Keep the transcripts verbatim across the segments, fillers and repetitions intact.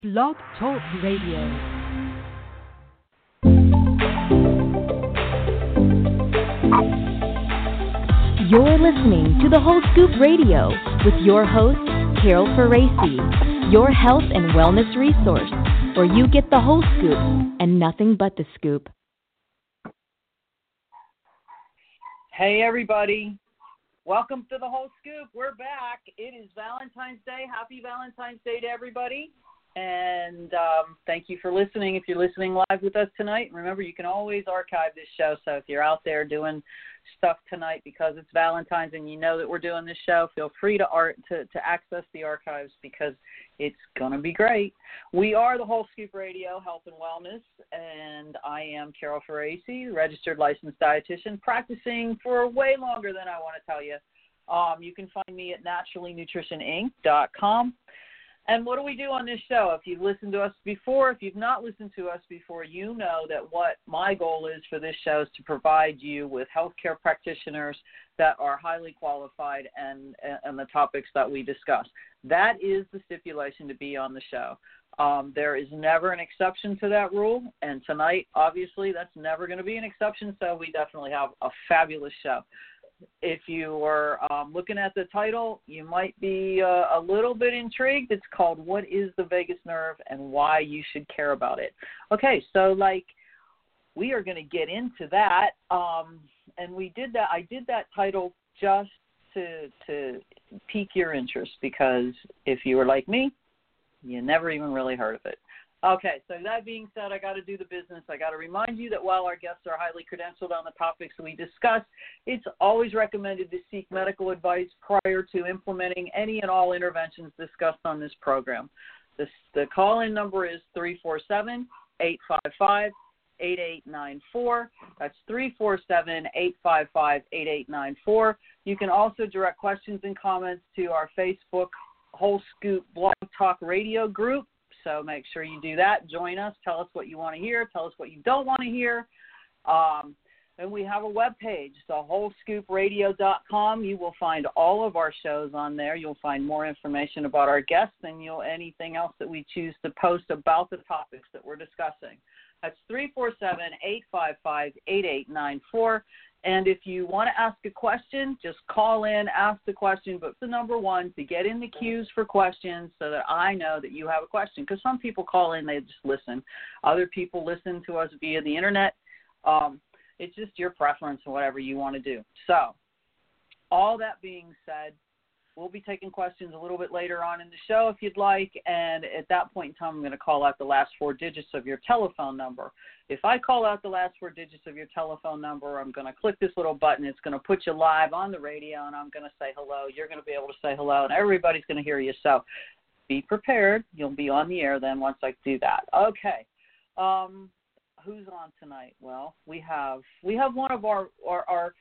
Blog Talk Radio. You're listening to the Whole Scoop Radio with your host, Carol Faraci, your health and wellness resource, where you get the whole scoop and nothing but the scoop. Hey, everybody. Welcome to the Whole Scoop. We're back. It is Valentine's Day. Happy Valentine's Day to everybody. And um, thank you for listening. If you're listening live with us tonight, remember you can always archive this show. So if you're out there doing stuff tonight because it's Valentine's and you know that we're doing this show, feel free to art to, to access the archives because it's going to be great. We are the Whole Scoop Radio, Health and Wellness, and I am Carol Faraci, registered licensed dietitian, practicing for way longer than I want to tell you. Um, you can find me at naturally nutrition inc dot com. And what do we do on this show? If you've listened to us before, if you've not listened to us before, you know that what my goal is for this show is to provide you with healthcare practitioners that are highly qualified and, and the topics that we discuss. That is the stipulation to be on the show. Um, there is never an exception to that rule, and tonight, obviously, that's never going to be an exception, so we definitely have a fabulous show. If you are um, looking at the title, you might be uh, a little bit intrigued. It's called What is the Vagus Nerve and Why You Should Care About It. Okay, so like we are going to get into that. Um, and we did that. I did that title just to, to pique your interest because if you were like me, you never even really heard of it. Okay, so that being said, I got to do the business. I got to remind you that while our guests are highly credentialed on the topics we discuss, it's always recommended to seek medical advice prior to implementing any and all interventions discussed on this program. This, the call-in number is three four seven, eight five five, eight eight nine four. That's three four seven, eight five five, eight eight nine four. You can also direct questions and comments to our Facebook Whole Scoop Blog Talk Radio group. So make sure you do that. Join us. Tell us what you want to hear. Tell us what you don't want to hear. Um, and we have a webpage, so whole scoop radio dot com. You will find all of our shows on there. You'll find more information about our guests and you'll anything else that we choose to post about the topics that we're discussing. That's three four seven, eight five five, eight eight nine four. And if you want to ask a question, just call in, ask the question, but the number one, to get in the queues for questions so that I know that you have a question. Because some people call in, they just listen. Other people listen to us via the Internet. Um, it's just your preference and whatever you want to do. So all that being said, we'll be taking questions a little bit later on in the show if you'd like, and at that point in time, I'm going to call out the last four digits of your telephone number. If I call out the last four digits of your telephone number, I'm going to click this little button. It's going to put you live on the radio, and I'm going to say hello. You're going to be able to say hello, and everybody's going to hear you. So be prepared. You'll be on the air then once I do that. Okay. Um, who's on tonight? Well, we have we have one of our our, our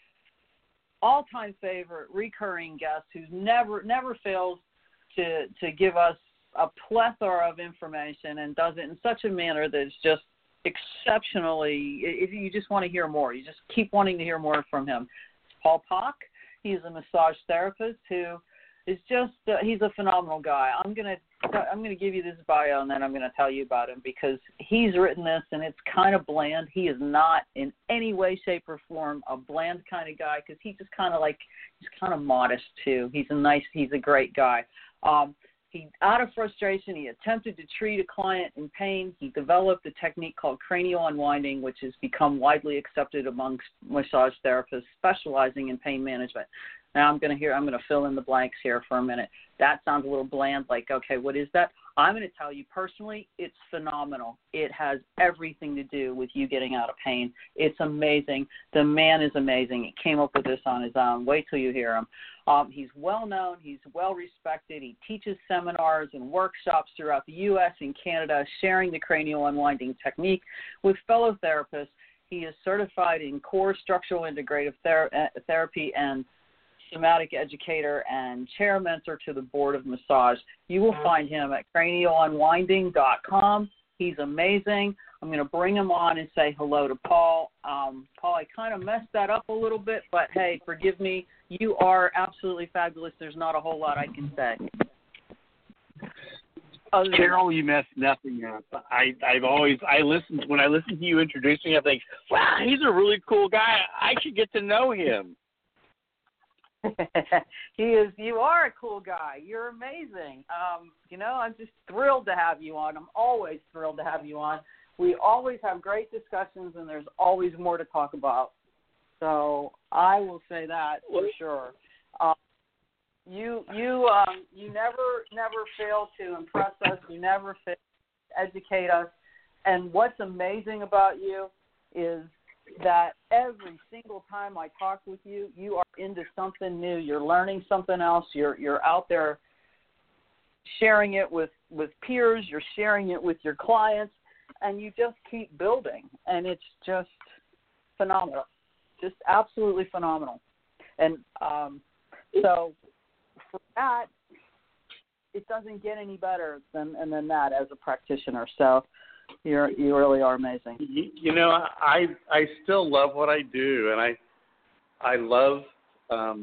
all-time favorite recurring guest who never never fails to to give us a plethora of information and does it in such a manner that it's just exceptionally, if you just want to hear more, you just keep wanting to hear more from him. It's Paul Pock. He's a massage therapist who is just, uh, he's a phenomenal guy. I'm going to I'm going to give you this bio and then I'm going to tell you about him because he's written this and it's kind of bland. He is not in any way, shape, or form a bland kind of guy because he just kind of like, he's kind of modest too. He's a nice, he's a great guy. Um, he, out of frustration, he attempted to treat a client in pain. He developed a technique called cranial unwinding, which has become widely accepted amongst massage therapists specializing in pain management. Now I'm going to hear, I'm going to fill in the blanks here for a minute. That sounds a little bland, like, okay, what is that? I'm going to tell you personally, it's phenomenal. It has everything to do with you getting out of pain. It's amazing. The man is amazing. He came up with this on his own. Wait till you hear him. Um, he's well-known. He's well-respected. He teaches seminars and workshops throughout the U S and Canada, sharing the cranial unwinding technique with fellow therapists. He is certified in core structural integrative ther- therapy and somatic educator and chair mentor to the Board of Massage. You will find him at cranial unwinding dot com. He's amazing. I'm going to bring him on and say hello to Paul. Um, Paul, I kind of messed that up a little bit, but hey, forgive me. You are absolutely fabulous. There's not a whole lot I can say. Other Carol, you messed nothing up. I, I've always, I listen, when I listen to you introducing, I think, wow, he's a really cool guy. I should get to know him. He is. You are a cool guy. You're amazing. Um, you know, I'm just thrilled to have you on. I'm always thrilled to have you on. We always have great discussions, and there's always more to talk about. So I will say that for sure. Um, you you um, you never never fail to impress us. You never fail to educate us. And what's amazing about you is that every single time I talk with you, you are into something new. You're learning something else. You're you're out there sharing it with, with peers. You're sharing it with your clients, and you just keep building. And it's just phenomenal, just absolutely phenomenal. And um, so for that, it doesn't get any better than and than that as a practitioner. So You're you really are amazing. You, you know, I I still love what I do, and I I love um,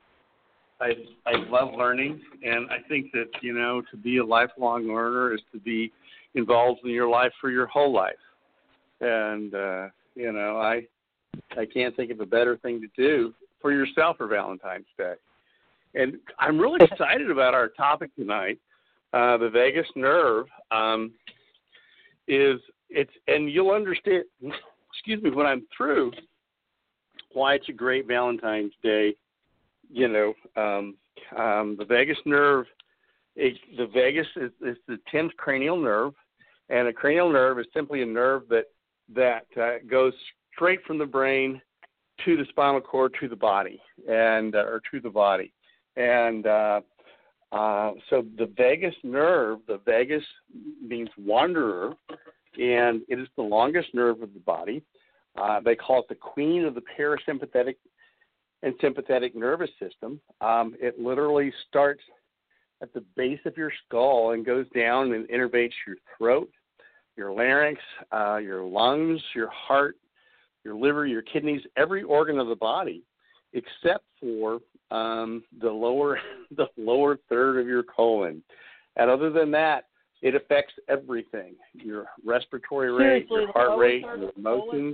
I I love learning, and I think that you know to be a lifelong learner is to be involved in your life for your whole life, and uh, you know I I can't think of a better thing to do for yourself for Valentine's Day, and I'm really excited about our topic tonight, uh, the vagus nerve. Um, is it's and you'll understand excuse me when I'm through why it's a great Valentine's Day. You know, um, um, the vagus nerve, it, the vagus is, is the tenth cranial nerve, and a cranial nerve is simply a nerve that that uh, goes straight from the brain to the spinal cord to the body and uh, or to the body, and uh, Uh, so the vagus nerve, the vagus means wanderer, and it is the longest nerve of the body. Uh, they call it the queen of the parasympathetic and sympathetic nervous system. Um, it literally starts at the base of your skull and goes down and innervates your throat, your larynx, uh, your lungs, your heart, your liver, your kidneys, every organ of the body, except for um, the lower the lower third of your colon. And other than that, it affects everything, your respiratory rate, Seriously, your heart rate, third your of the colon? emotions.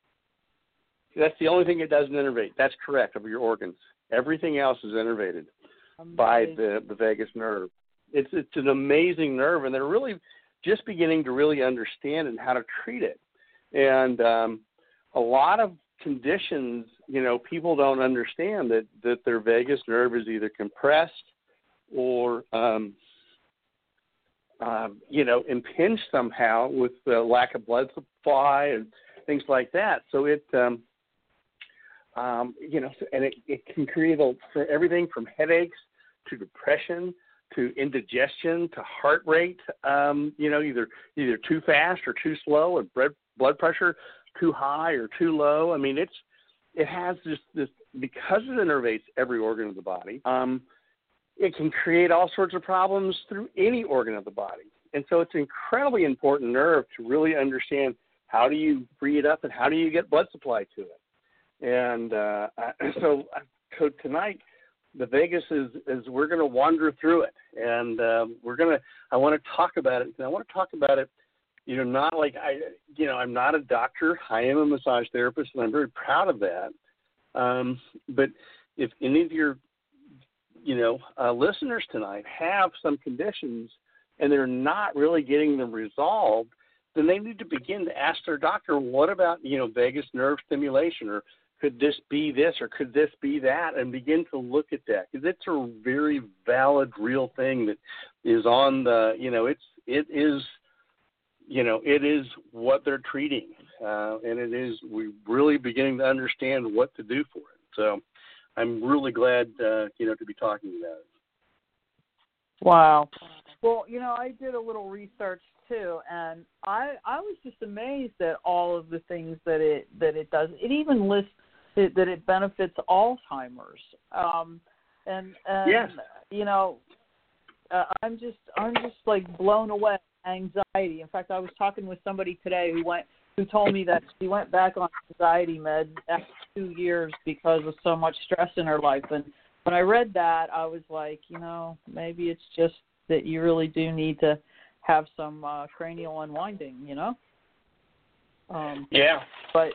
That's the only thing it doesn't innervate. That's correct, of your organs. Everything else is innervated Amazing. by the, the vagus nerve. It's it's an amazing nerve, and they're really just beginning to really understand and how to treat it. And um, a lot of conditions, you know, people don't understand that, that their vagus nerve is either compressed or, um, uh, you know, impinged somehow with the lack of blood supply and things like that. So it, um, um, you know, and it, it can create a, for everything from headaches to depression to indigestion to heart rate, um, you know, either either too fast or too slow, and blood blood pressure too high or too low. I mean, it's it has this, this because it innervates every organ of the body, um, it can create all sorts of problems through any organ of the body. And so it's an incredibly important nerve to really understand how do you free it up and how do you get blood supply to it. And uh, so, so tonight, the vagus is, is we're going to wander through it, and um, we're going to, I want to talk about it. And I want to talk about it, you know, not like I, you know, I'm not a doctor. I am a massage therapist, and I'm very proud of that. Um, but if any of your, you know, uh, listeners tonight have some conditions and they're not really getting them resolved, then they need to begin to ask their doctor, what about, you know, vagus nerve stimulation, or could this be this, or could this be that, and begin to look at that, because it's a very valid, real thing that is on the, you know, it's, it is, you know, it is what they're treating, uh, and it is, we're really beginning to understand what to do for it. So I'm really glad, uh, you know, to be talking about it. Wow. Well, you know, I did a little research too, and I I was just amazed at all of the things that it that it does. It even lists it, that it benefits Alzheimer's. Um, and and yes. you know, uh, I'm just I'm just like blown away. Anxiety. In fact, I was talking with somebody today who went who told me that she went back on anxiety med after two years because of so much stress in her life. And when I read that, I was like, you know, maybe it's just that you really do need to have some uh, cranial unwinding, you know? Um, yeah. But,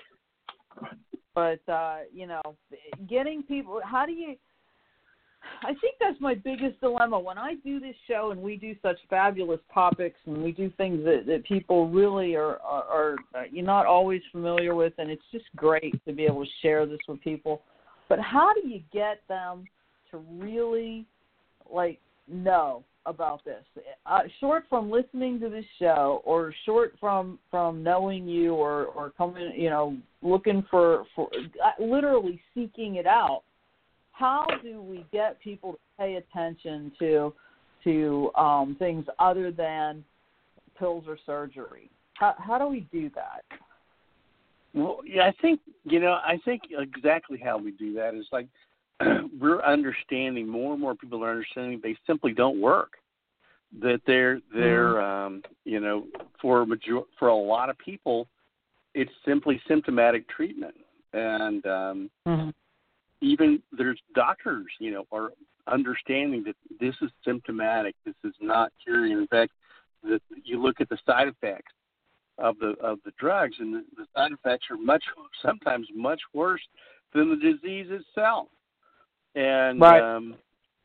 but uh, you know, getting people, how do you, I think that's my biggest dilemma. When I do this show and we do such fabulous topics and we do things that, that people really are, are, are you're not always familiar with, and it's just great to be able to share this with people. But how do you get them to really, like, know about this? Uh, short from listening to this show or short from, from knowing you or, or coming, you know, looking for, for uh, literally seeking it out, how do we get people to pay attention to to um, things other than pills or surgery? How, how do we do that? Well, yeah, I think, you know, I think exactly how we do that is like we're understanding, more and more people are understanding they simply don't work. That they're, they're mm-hmm. um, you know, for a, major- for a lot of people, it's simply symptomatic treatment. And, um, mm-hmm. even there's doctors, you know, are understanding that this is symptomatic. This is not curing. In fact, that you look at the side effects of the of the drugs, and the, the side effects are much, sometimes much worse than the disease itself. And right. um,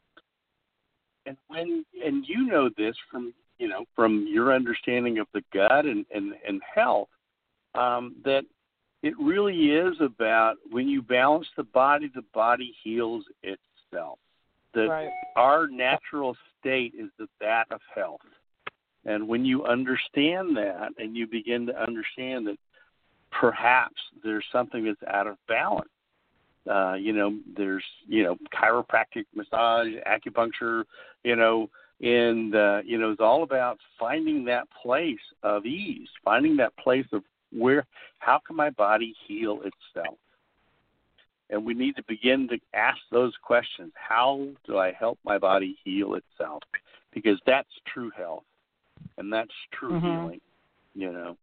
and when and you know this from you know from your understanding of the gut and and, and health, um, that it really is about when you balance the body, the body heals itself. That right. our natural state is the, that of health. And when you understand that and you begin to understand that perhaps there's something that's out of balance, uh, you know, there's, you know, chiropractic, massage, acupuncture, you know, and, uh, you know, it's all about finding that place of ease, finding that place of where, how can my body heal itself? And we need to begin to ask those questions. How do I help my body heal itself? Because that's true health, and that's true mm-hmm. healing, you know.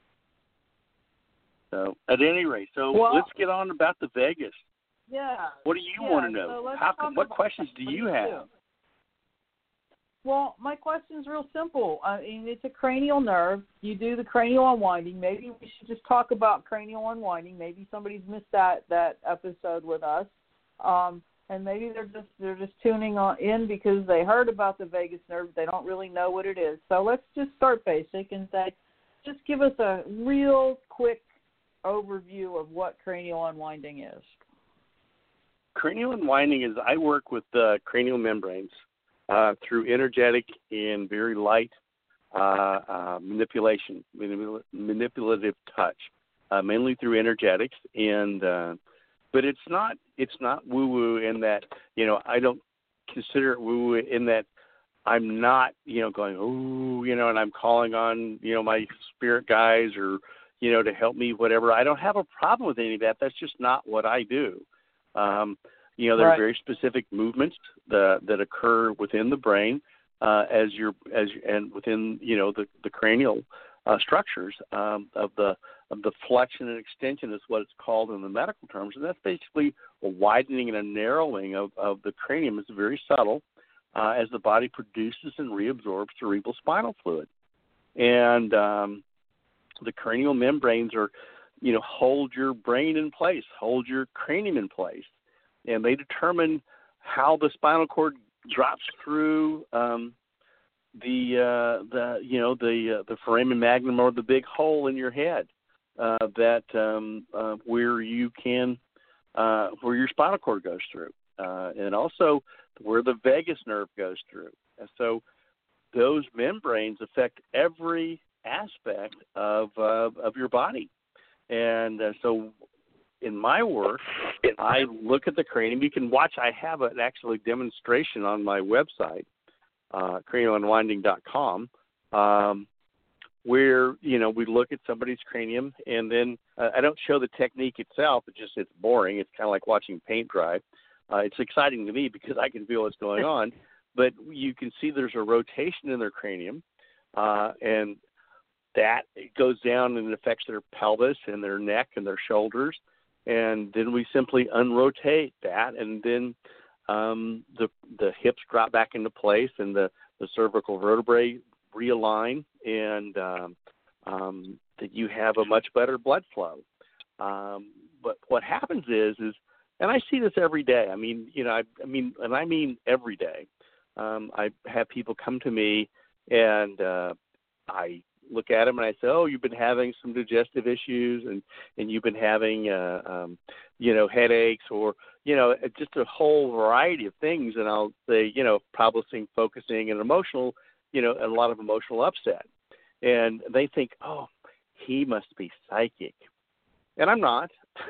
So at any rate, so well, let's get on about the Vagus. Yeah. What do you yeah, want to know? So how can, what questions do you have? Do. Well, my question is real simple. I mean, it's a cranial nerve. You do the cranial unwinding. Maybe we should just talk about cranial unwinding. Maybe somebody's missed that, that episode with us, um, and maybe they're just they're just tuning on in because they heard about the vagus nerve. They don't really know what it is. So let's just start basic and say, just give us a real quick overview of what cranial unwinding is. Cranial unwinding is I work with uh, cranial membranes. Uh, through energetic and very light uh, uh, manipulation, manipul- manipulative touch, uh, mainly through energetics. And uh, but it's not it's not woo woo in that you know I don't consider it woo woo in that I'm not you know going ooh you know and I'm calling on you know my spirit guys or you know to help me whatever. I don't have a problem with any of that. That's just not what I do. Um, You know, there right. are very specific movements that, that occur within the brain uh, as you're as and within you know the, the cranial uh, structures um, of the of the flexion and extension is what it's called in the medical terms, and that's basically a widening and a narrowing of, of the cranium. It's very subtle uh, as the body produces and reabsorbs cerebral spinal fluid, and um, the cranial membranes are you know hold your brain in place, hold your cranium in place. And they determine how the spinal cord drops through um, the uh, the you know the uh, the foramen magnum or the big hole in your head uh, that um, uh, where you can uh, where your spinal cord goes through, uh, and also where the vagus nerve goes through. And so those membranes affect every aspect of uh, of your body, and uh, so. In my work, I look at the cranium. You can watch. I have an actually demonstration on my website, uh, cranial unwinding dot com, um, where you know we look at somebody's cranium, and then uh, I don't show the technique itself. It just it's boring. It's kind of like watching paint dry. Uh, it's exciting to me because I can feel what's going on, but you can see there's a rotation in their cranium, uh, and that it goes down and affects their pelvis and their neck and their shoulders. And then we simply unrotate that, and then um, the the hips drop back into place, and the, the cervical vertebrae realign and um, um, that you have a much better blood flow. Um, but what happens is, is, and I see this every day. I mean, you know, I, I mean, and I mean every day. Um, I have people come to me, and uh, I look at them and I say, "Oh, you've been having some digestive issues, and, and you've been having, uh, um, you know, headaches, or you know, just a whole variety of things." And I'll say, you know, processing, focusing, and emotional, you know, a lot of emotional upset. And they think, "Oh, he must be psychic," and I'm not.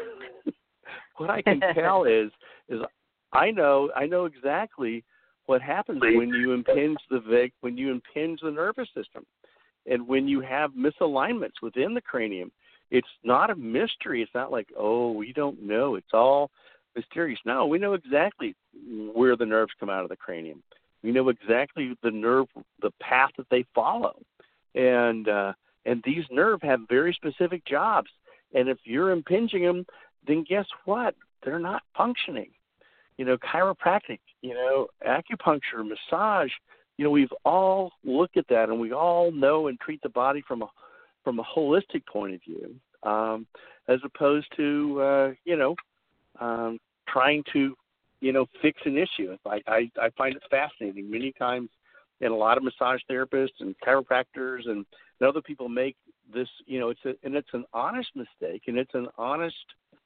What I can tell is, is I know, I know exactly what happens when you impinge the vig, when you impinge the nervous system, and when you have misalignments within the cranium. It's not a mystery. It's not like, oh, we don't know. It's all mysterious. No, we know exactly where the nerves come out of the cranium. We know exactly the nerve, the path that they follow, and uh, and these nerves have very specific jobs. And if you're impinging them, then guess what? They're not functioning. You know, chiropractic, you know, acupuncture, massage, you know, we've all looked at that, and we all know and treat the body from a from a holistic point of view, um, as opposed to, uh, you know, um, trying to, you know, fix an issue. I, I, I find it fascinating. Many times, and a lot of massage therapists and chiropractors and, and other people make this, you know, it's a, and it's an honest mistake, and it's an honest,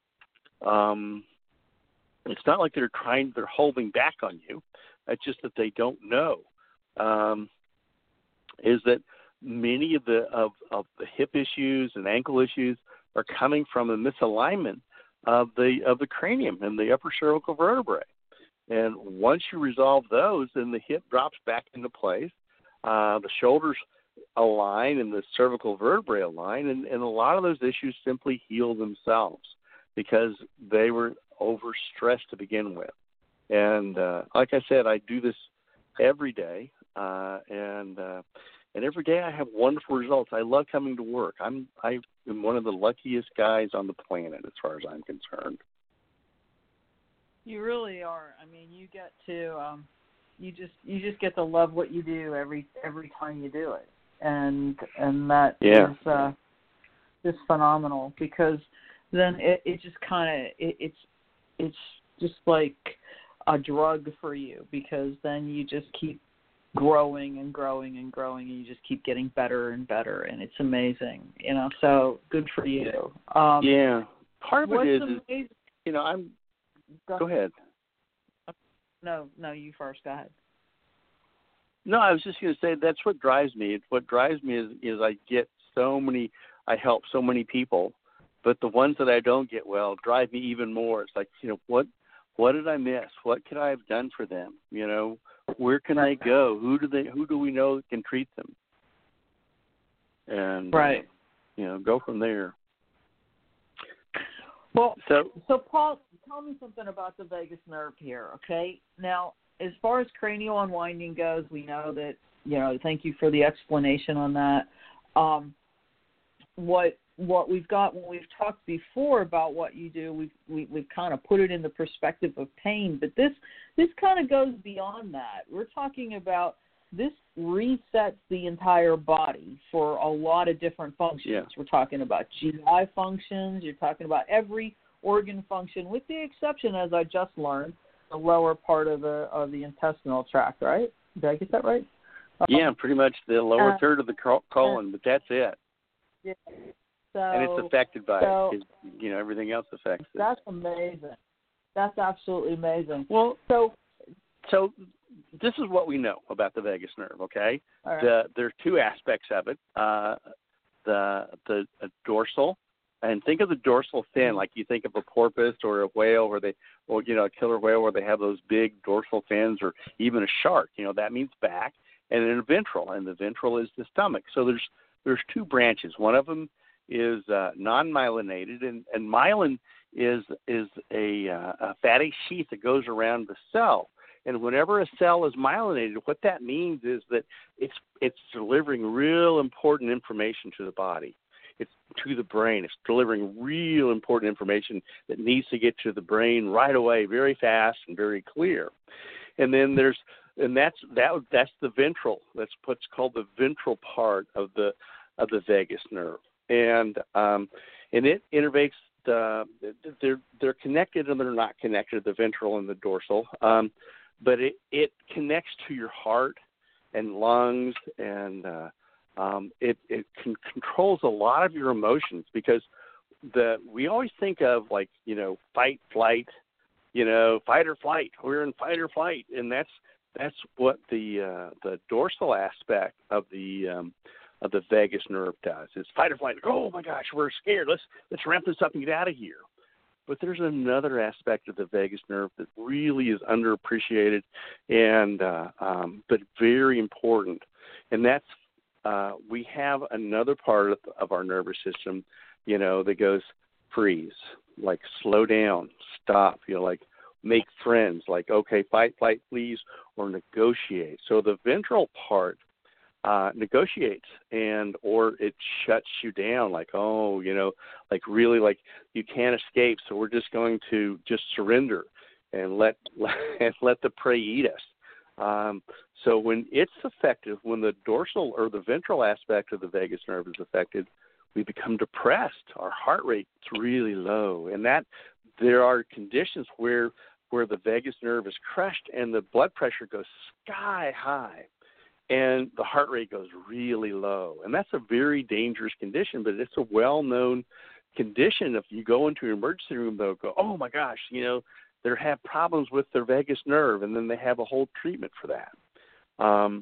um, it's not like they're trying, they're holding back on you. It's just that they don't know. Um, is that many of the of, of the hip issues and ankle issues are coming from a misalignment of the of the cranium and the upper cervical vertebrae. And once you resolve those, then the hip drops back into place. Uh, the shoulders align and the cervical vertebrae align, and, and a lot of those issues simply heal themselves because they were overstressed to begin with. And uh, like I said, I do this every day, uh, and uh, and every day I have wonderful results. I love coming to work. I'm I am one of the luckiest guys on the planet as far as I'm concerned. You really are. I mean, you get to um, you just you just get to love what you do every every time you do it, and and that yeah. is uh, just phenomenal because then it, it just kind of it, it's it's just like a drug for you because then you just keep growing and growing and growing and you just keep getting better and better and it's amazing, you know. So good for you. Um, yeah, part of it is, amazing- is, you know, I'm. Go, go ahead. No, no, you first. Go ahead. No, I was just going to say that's what drives me. It's what drives me is is I get so many, I help so many people, but the ones that I don't get well drive me even more. It's like, you know, what what did I miss? What could I have done for them? You know, where can they go? Who do they? Who do we know that can treat them? And right, uh, you know, go from there. Well, so so Paul, tell me something about the vagus nerve here, okay? Now, as far as cranial unwinding goes, we know that, you know, thank you for the explanation on that. Um, what what we've got when we've talked before about what you do, we've we, we've kind of put it in the perspective of pain, but this this kind of goes beyond that. We're talking about this resets the entire body for a lot of different functions. Yeah. We're talking about G I functions. You're talking about every organ function, with the exception, as I just learned, the lower part of the of the intestinal tract. Right? Did I get that right? Yeah, um, pretty much the lower uh, third of the colon, uh, but that's it. Yeah. So, and it's affected by so, it. You know, everything else affects it. That's amazing. That's absolutely amazing. Well, so so this is what we know about the vagus nerve. Okay, right. the, there are two aspects of it. Uh, the the uh, dorsal, and think of the dorsal fin like you think of a porpoise or a whale, where they, or you know, a killer whale where they have those big dorsal fins, or even a shark. You know, that means back, and then a ventral, and the ventral is the stomach. So there's there's two branches. One of them is uh, non-myelinated, and, and myelin is is a, uh, a fatty sheath that goes around the cell. And whenever a cell is myelinated, what that means is that it's it's delivering real important information to the body. It's to the brain. It's delivering real important information that needs to get to the brain right away, very fast and very clear. And then there's and that's that that's the ventral. That's what's called the ventral part of the of the vagus nerve, and um, and it innervates. The, they're they're connected and they're not connected. The ventral and the dorsal, um, but it it connects to your heart and lungs, and uh, um, it it can, controls a lot of your emotions, because the we always think of, like, you know, fight, flight, you know, fight or flight. We're in fight or flight, and that's that's what the uh, the dorsal aspect of the um, of the vagus nerve does. It's fight or flight. Like, oh my gosh, we're scared. Let's let's ramp this up and get out of here. But there's another aspect of the vagus nerve that really is underappreciated, and uh, um, but very important, and that's uh, we have another part of, of our nervous system, you know, that goes freeze, like slow down, stop, you know, like make friends, like, okay, fight, flight, please, or negotiate. So the ventral part uh, negotiates, and or it shuts you down, like, oh, you know, like really, like you can't escape, so we're just going to just surrender and let and let the prey eat us. Um, so when it's affected, when the dorsal or the ventral aspect of the vagus nerve is affected, we become depressed. Our heart rate's really low, and that there are conditions where where the vagus nerve is crushed and the blood pressure goes sky high, and the heart rate goes really low. And that's a very dangerous condition, but it's a well-known condition. If you go into an emergency room, they'll go, oh my gosh, you know, they have problems with their vagus nerve, and then they have a whole treatment for that. Um,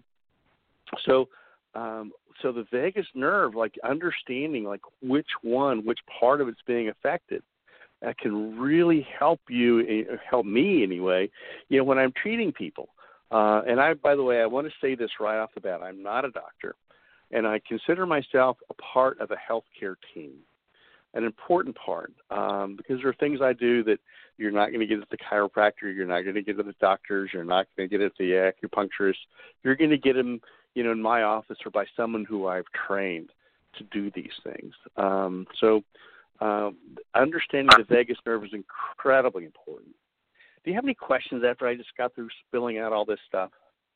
so, um, so the vagus nerve, like understanding like which one, which part of it's being affected, that can really help you, help me anyway, you know, when I'm treating people. Uh, and I, by the way, I want to say this right off the bat. I'm not a doctor, and I consider myself a part of a healthcare team, an important part, um, because there are things I do that you're not going to get at the chiropractor, you're not going to get at the doctors, you're not going to get at the acupuncturist. You're going to get them, you know, in my office or by someone who I've trained to do these things. Um, so um, understanding the vagus nerve is incredibly important. Do you have any questions after I just got through spilling out all this stuff?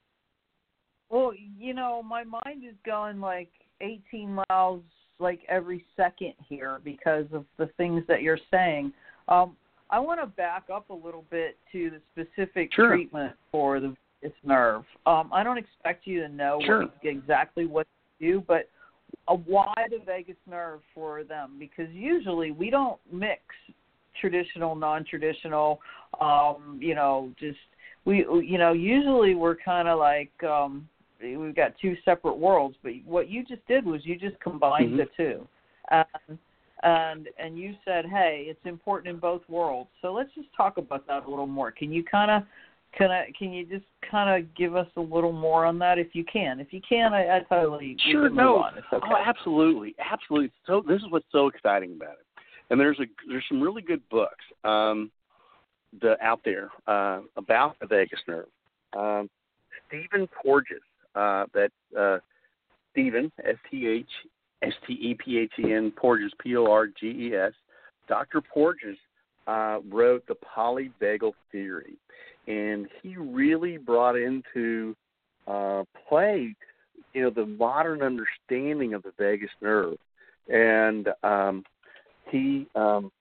Well, you know, my mind is going like eighteen miles like every second here because of the things that you're saying. Um, I want to back up a little bit to the specific sure. treatment for the vagus nerve. Um, I don't expect you to know sure. what, exactly what to do, but uh, why the vagus nerve for them? Because usually we don't mix traditional, non-traditional, um, you know, just, we, you know, usually we're kind of like, um, we've got two separate worlds, but what you just did was you just combined mm-hmm. the two. Um, and and you said, hey, it's important in both worlds. So let's just talk about that a little more. Can you kind of, can I, can you just kind of give us a little more on that if you can? If you can, I, I totally sure. Move no, on. It's okay. Oh, absolutely, absolutely. So this is what's so exciting about it. And there's a there's some really good books um, the, out there uh, about the vagus nerve. Um, Stephen Porges, uh, that uh, Stephen S T H S T E P H E N Porges P O R G E S. Doctor Porges uh, wrote the polyvagal theory, and he really brought into uh, play, you know, the modern understanding of the vagus nerve, and um, He um,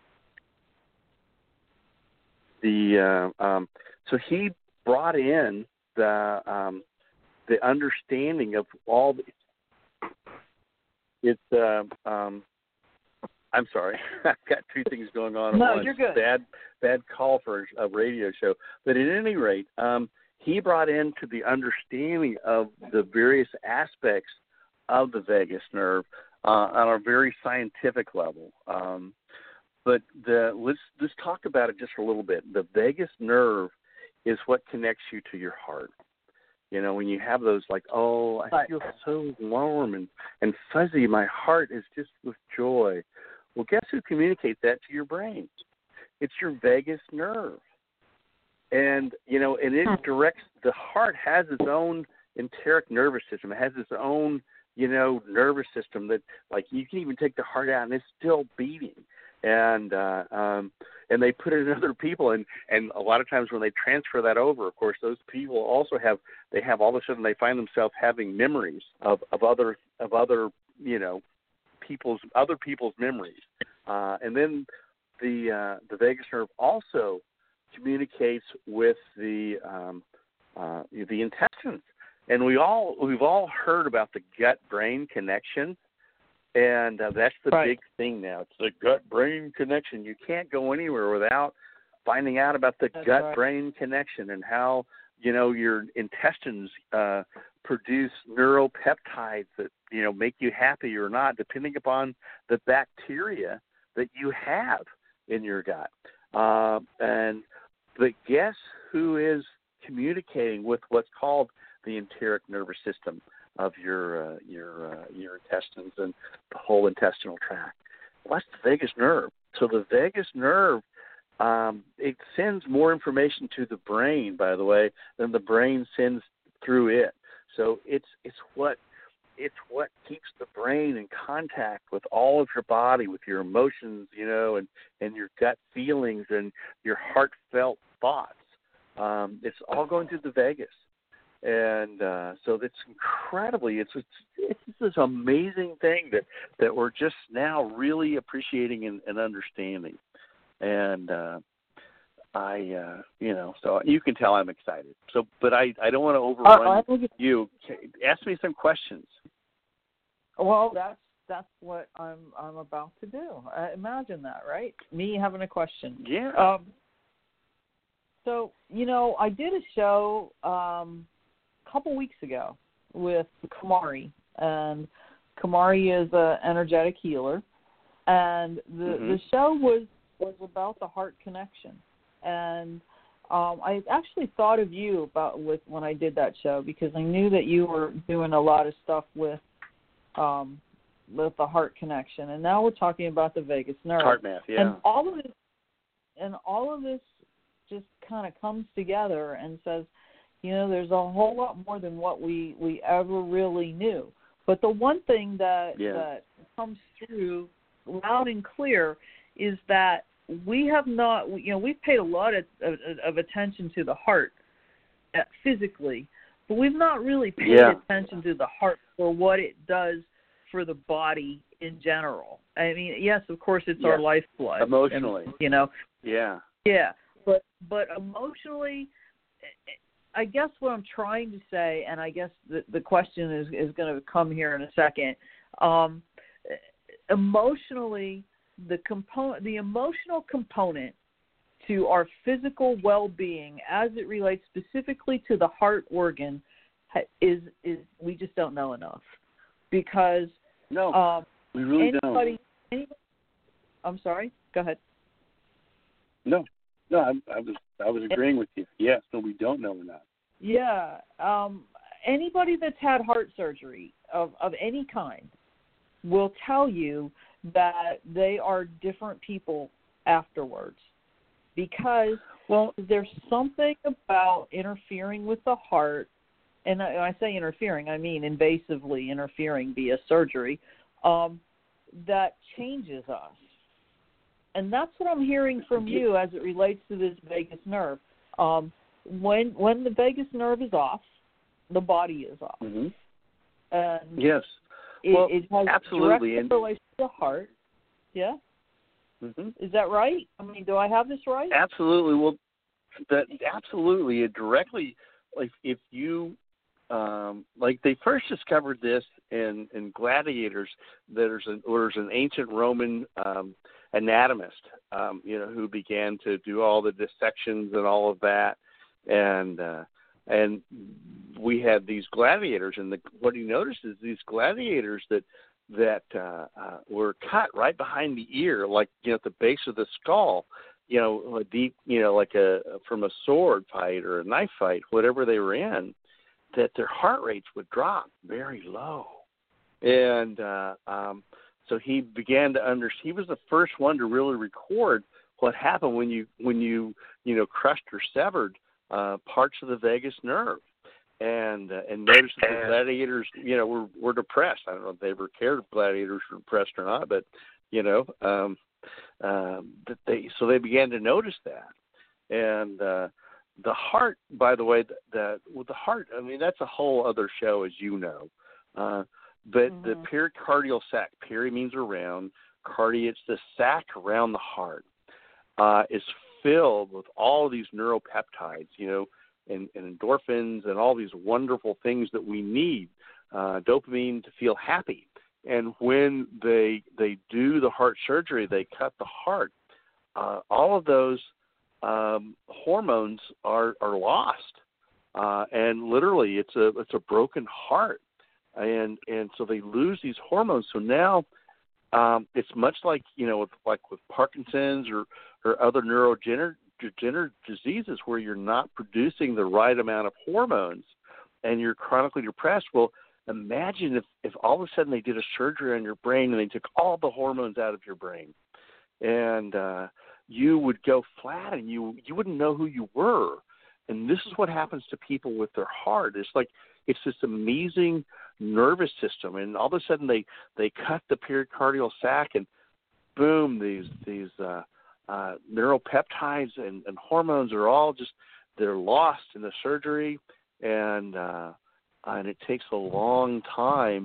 the uh, um, so he brought in the um, the understanding of all. The, it's uh, um, I'm sorry, I've got two things going on at no, once. You're good. Bad bad call for a radio show, but at any rate, um, he brought into the understanding of the various aspects of the vagus nerve. Uh, on a very scientific level, um, but the, let's let's talk about it just a little bit. The vagus nerve is what connects you to your heart. You know, when you have those, like, oh, I feel so warm and, and fuzzy. My heart is just with joy. Well, guess who communicates that to your brain? It's your vagus nerve, and you know, and it directs. The heart has its own enteric nervous system. It has its own, you know, nervous system that, like, you can even take the heart out and it's still beating. and uh, um, and they put it in other people, and, and a lot of times when they transfer that over, of course, those people also have they have all of a sudden they find themselves having memories of, of other of other you know people's other people's memories, uh, and then the uh, the vagus nerve also communicates with the um, uh, the intestines, and we all we've all heard about the gut-brain connection, and uh, that's the right. big thing now. It's the gut-brain connection. You can't go anywhere without finding out about the That's gut-brain right. connection and how you know your intestines uh, produce neuropeptides that you know make you happy or not, depending upon the bacteria that you have in your gut. Uh, and But guess who is communicating with what's called the enteric nervous system of your uh, your uh, your intestines and the whole intestinal tract? Well, that's the vagus nerve. So the vagus nerve, um, it sends more information to the brain, by the way, than the brain sends through it. So it's it's what it's what keeps the brain in contact with all of your body, with your emotions, you know, and, and your gut feelings and your heartfelt thoughts. Um, it's all going through the vagus. And uh, so it's incredibly, it's, it's it's this amazing thing that, that we're just now really appreciating and, and understanding. And uh, I, uh, you know, so you can tell I'm excited. So, but I, I don't want to overrun uh, I you. Ask me some questions. Well, that's that's what I'm I'm about to do. Uh, imagine that, right? Me having a question. Yeah. Um, so you know, I did a show um, a couple weeks ago with Kamari, and Kamari is an energetic healer, and the mm-hmm. the show was was about the heart connection. And um, I actually thought of you about with when I did that show, because I knew that you were doing a lot of stuff with um, with the heart connection, and now we're talking about the vagus nerve. Heart math, yeah. And all of this, and all of this just kind of comes together and says, you know, there's a whole lot more than what we, we ever really knew. But the one thing that yeah. that comes through loud and clear is that we have not, you know, we've paid a lot of, of, of attention to the heart uh, physically, but we've not really paid yeah. attention to the heart for what it does for the body in general. I mean, yes, of course, it's yeah. our lifeblood. Emotionally. And, you know. Yeah. Yeah, but but emotionally, I guess what I'm trying to say, and I guess the, the question is, is going to come here in a second, um, emotionally, the component, the emotional component to our physical well-being as it relates specifically to the heart organ is is we just don't know enough, because no, um, we really anybody, don't. Anybody, I'm sorry. Go ahead. No, no, I, I was I was agreeing with you. Yes, no, we don't know enough. Yeah, um, anybody that's had heart surgery of of any kind will tell you that they are different people afterwards, because well, there's something about interfering with the heart, and I, when I say interfering, I mean invasively interfering via surgery, um, that changes us. And that's what I'm hearing from you as it relates to this vagus nerve. Um, when when the vagus nerve is off, the body is off. Mm-hmm. And yes. It, well, it has absolutely. direct relation to the heart. Yeah? Mm-hmm. Is that right? I mean, do I have this right? Absolutely. Well, that absolutely. It directly, like if you, um, like they first discovered this in, in gladiators. There's an, there's an ancient Roman um, anatomist, um, you know, who began to do all the dissections and all of that, and uh, and we had these gladiators, and the, what he noticed is these gladiators that that uh, uh, were cut right behind the ear, like you know at the base of the skull, you know, a deep, you know, like a from a sword fight or a knife fight, whatever they were in, that their heart rates would drop very low, and uh, um, so he began to understand. He was the first one to really record what happened when you when you you know crushed or severed uh, parts of the vagus nerve, and uh, and noticed that the gladiators you know were, were depressed. I don't know if they ever cared if gladiators were depressed or not, but you know um, um, that they so they began to notice that. And uh, the heart, by the way, that, that well, the heart, I mean, that's a whole other show, as you know. Uh, but mm-hmm. the pericardial sac, peri means around, cardi, it's the sac around the heart, uh, is filled with all of these neuropeptides, you know, and, and endorphins and all these wonderful things that we need, uh, dopamine to feel happy. And when they they do the heart surgery, they cut the heart, uh, all of those um, hormones are are lost, uh, and literally it's a it's a broken heart, and and so they lose these hormones. So now um, it's much like you know with, like with Parkinson's or or other neurodegenerative diseases where you're not producing the right amount of hormones, and you're chronically depressed. Well, imagine if, if all of a sudden they did a surgery on your brain and they took all the hormones out of your brain, and uh, you would go flat and you you wouldn't know who you were. And this is what happens to people with their heart. It's like it's this amazing nervous system, and all of a sudden they, they cut the pericardial sac, and boom, these these uh, uh, neuropeptides and, and hormones are all just they're lost in the surgery, and uh, and it takes a long time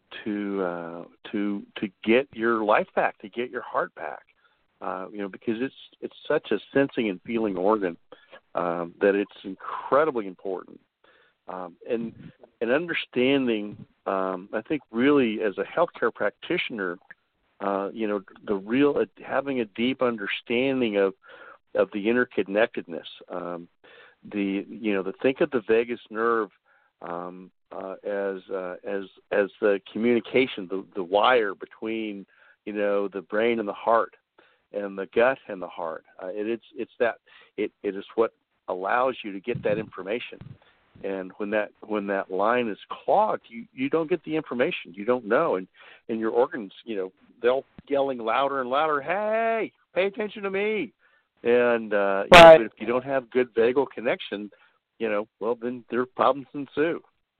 to uh, to to get your life back, to get your heart back, uh, you know, because it's it's such a sensing and feeling organ um, that it's incredibly important. Um, and and understanding, um, I think, really as a healthcare practitioner, uh, you know, the real uh, having a deep understanding of of the interconnectedness. Um, the you know, the think of the vagus nerve. Um, uh, as uh, as as the communication, the, the wire between you know the brain and the heart, and the gut and the heart. Uh, it, it's it's that it, it is what allows you to get that information. And when that when that line is clogged, you, you don't get the information. You don't know, and and your organs, you know, they'll yelling louder and louder. Hey, pay attention to me. And uh, right. you know, if you don't have good vagal connection, you know, well, then their problems ensue.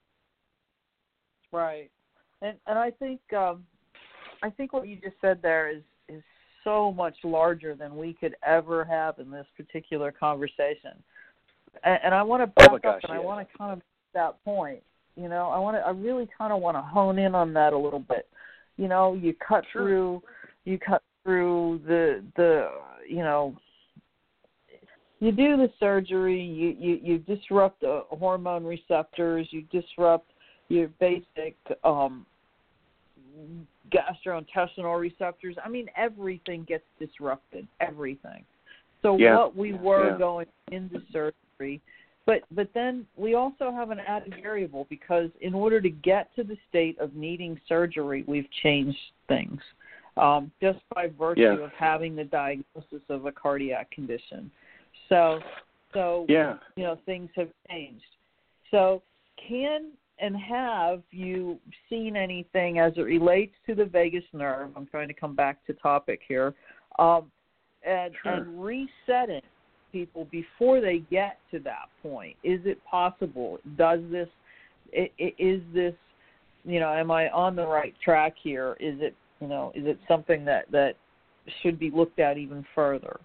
Right, and and I think um, I think what you just said there is is so much larger than we could ever have in this particular conversation. And, and I want to back oh gosh, up, and yeah. I want to kind of that point. You know, I want to I really kind of want to hone in on that a little bit. You know, you cut sure. through you cut through the the you know. You do the surgery, you, you, you disrupt the hormone receptors, you disrupt your basic um, gastrointestinal receptors. I mean, everything gets disrupted, everything. So yeah. what we were yeah. going into surgery, but but then we also have an added variable because in order to get to the state of needing surgery, we've changed things um, just by virtue yeah. of having the diagnosis of a cardiac condition. So, so yeah. you know, things have changed. So can and have you seen anything as it relates to the vagus nerve? I'm trying to come back to topic here. Um, and, sure. and resetting people before they get to that point. Is it possible? Does this, is this, you know, am I on the right track here? Is it, you know, is it something that, that should be looked at even further?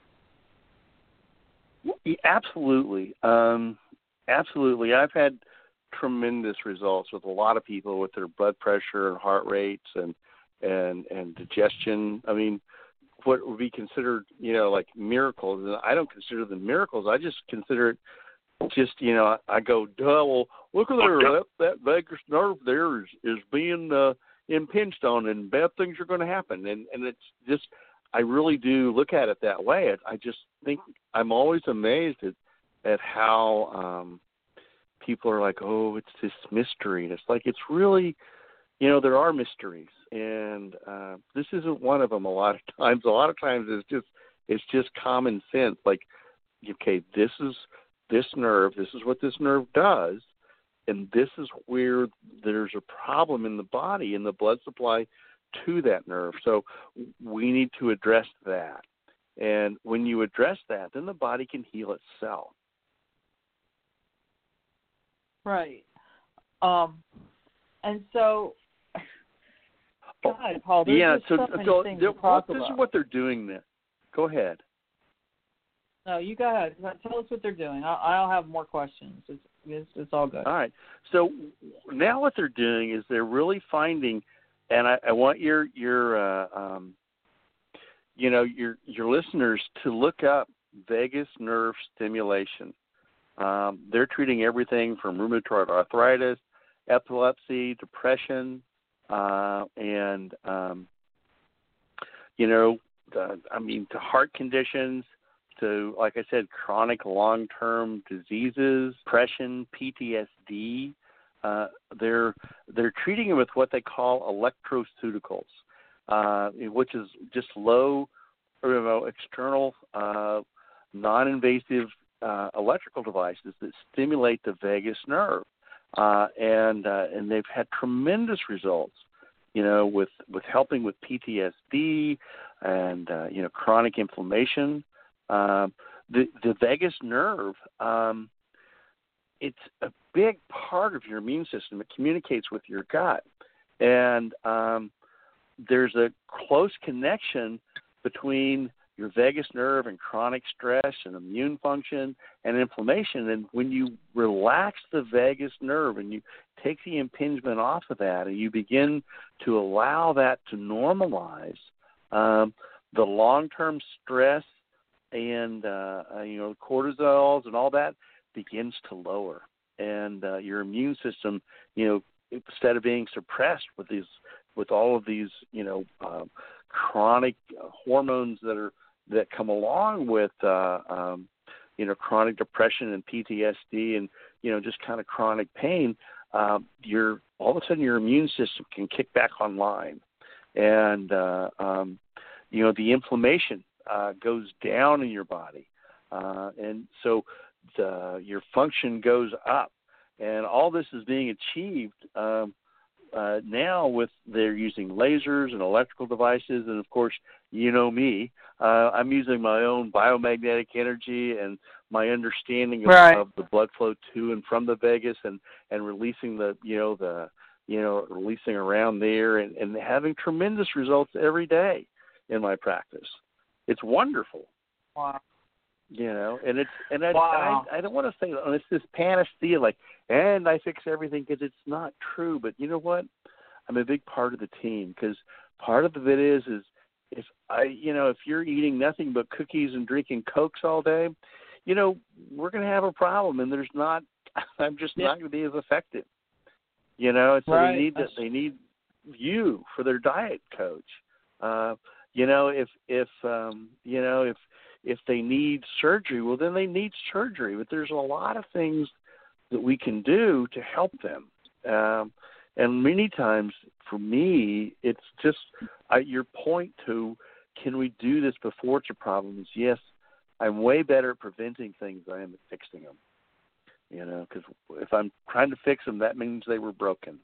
Absolutely. Um, absolutely. I've had tremendous results with a lot of people with their blood pressure and heart rates and, and, and digestion. I mean, what would be considered, you know, like miracles. And I don't consider them miracles. I just consider it just, you know, I go, duh, well, look at there, that, that vagus nerve there is, is being uh, impinged on and bad things are going to happen. And, and it's just, I really do look at it that way. I, I just think I'm always amazed at, at how um, people are like, oh, it's this mystery. And it's like, it's really, you know, there are mysteries. And uh, this isn't one of them a lot of times. A lot of times it's just, it's just common sense. Like, okay, this is this nerve. This is what this nerve does. And this is where there's a problem in the body, in the blood supply to that nerve. So we need to address that. And when you address that, then the body can heal itself. Right. Um, and so Go ahead, Paul. There's yeah, just so, so many so things they're- to what, talk this about. is what they're doing there. Go ahead. No, you go ahead. Tell us what they're doing. I'll, I'll have more questions. It's, it's, it's all good. All right. So now what they're doing is they're really finding, and I, I want your your uh, um, you know your your listeners to look up vagus nerve stimulation. Um, they're treating everything from rheumatoid arthritis, epilepsy, depression, uh, and um, you know, the, I mean, to heart conditions. To, like I said, chronic long-term diseases, depression, P T S D. Uh, they're they're treating it with what they call electroceuticals, uh, which is just low, or, you know, external, uh, non-invasive uh, electrical devices that stimulate the vagus nerve, uh, and uh, and they've had tremendous results. You know, with with helping with P T S D and uh, you know chronic inflammation. Um, the the vagus nerve, um, it's a big part of your immune system. It communicates with your gut, and um, there's a close connection between your vagus nerve and chronic stress and immune function and inflammation. And when you relax the vagus nerve and you take the impingement off of that, and you begin to allow that to normalize, um, the long-term stress and, uh, you know, cortisols and all that begins to lower. And uh, your immune system, you know, instead of being suppressed with these, with all of these, you know, uh, chronic hormones that are, that come along with, uh, um, you know, chronic depression and P T S D and, you know, just kind of chronic pain, um, your, all of a sudden your immune system can kick back online. And, uh, um, you know, the inflammation Uh, goes down in your body, uh, and so the, your function goes up, and all this is being achieved um, uh, now with they're using lasers and electrical devices, and of course, you know me, uh, I'm using my own biomagnetic energy and my understanding of, right. of the blood flow to and from the vagus, and, and releasing the you know the you know releasing around there, and, and having tremendous results every day in my practice. It's wonderful. Wow. You know, and it's and I wow. I, I don't want to say oh, it's this panacea like, and I fix everything, because it's not true. But you know what? I'm a big part of the team, because part of it is is if I you know if you're eating nothing but cookies and drinking Cokes all day, you know we're going to have a problem, and there's not. I'm just yeah. not going to be as effective. You know, so right. they need that. They need you for their diet coach. Uh, You know, if if um, you know if if they need surgery, well, then they need surgery. But there's a lot of things that we can do to help them. Um, and many times, for me, it's just uh, your point to, can we do this before it's a problem? Is yes, I'm way better at preventing things than I am at fixing them. You know, because if I'm trying to fix them, that means they were broken,